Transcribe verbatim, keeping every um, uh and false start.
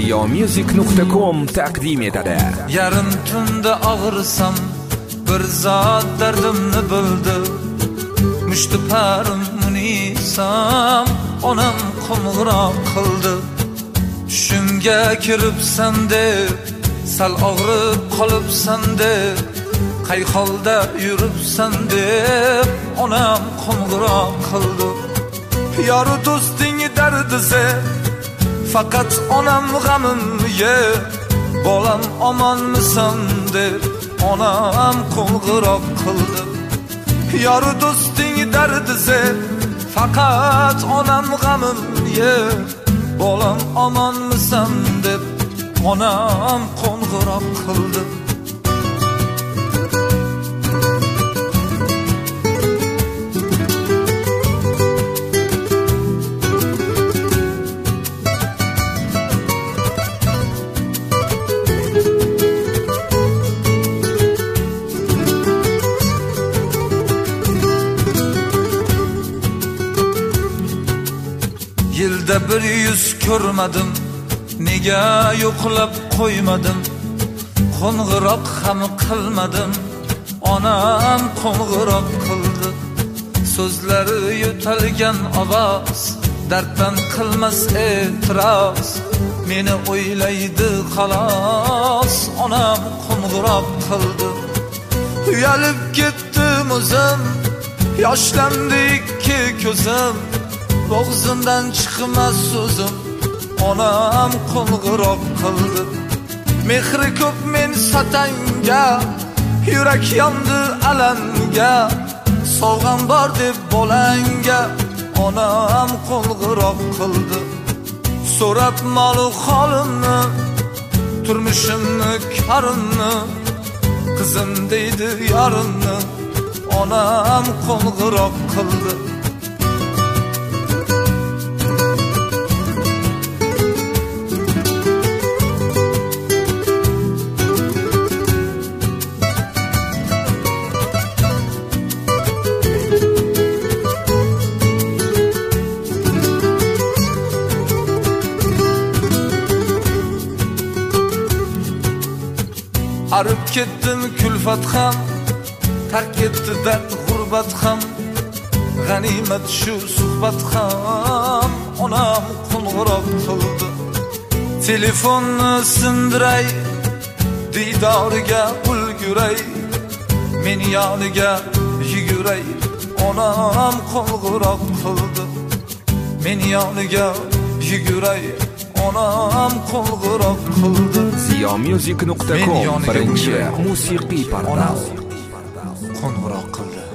ziyo music nuqta com taqdim etadi. Yarim tunda og'risam bir zot dardimni bildi. Mushti parim munisam onam qo'ng'iroq qildi. Tushimga kiribsan deb sal og'rib qolibsan deb qay holda yuribsan deb onam qo'ng'iroq qildi. Yoru do'sting dardise faqat onam g'amin ye bolam omonmisan deb onam qo'ng'iroq qildi. Yoru do'sting dardise faqat onam g'amin ye bolam omonmisan deb onam qo'ng'iroq qildi. Yilda bir yuz ko'rmadim, nega yo'qlab qo'ymadim, qo'ng'iroq ham qilmadim, onam qo'ng'iroq qildi. So'zlari yo'talgan ovoz, darddan qilmas e'tiroz, meni o'ylaydi xolos, onam qo'ng'iroq qildi. Uyalib ketdim o'zim, yoshlandi ikki ko'zim, bo'g'zimdan chiqmas so'zim, onam qo'ng'iroq qildi. Mehri ko'p men satanga, yurak yondi alanga, sovg'am bor deb bolanga, onam qo'ng'iroq qildi. So'rab mol holimni, turmushimni, korimni, qizim deydi yorimni, onam qo'ng'iroq qildi. Arib ketdim kulfat ham, tark etdi dard g'urbat ham, g'animat shu suhbat ham, onam qo'ng'iroq qildi. Telefonni sindiray, diydoriga ulguray, men yoniga yuguray, onam qo'ng'iroq qildi. Men yoniga yuguray, onam qo'ng'iroq qildi. ziyo music nuqta com birinchi musiqiy portal qo'ng'iroq qildi.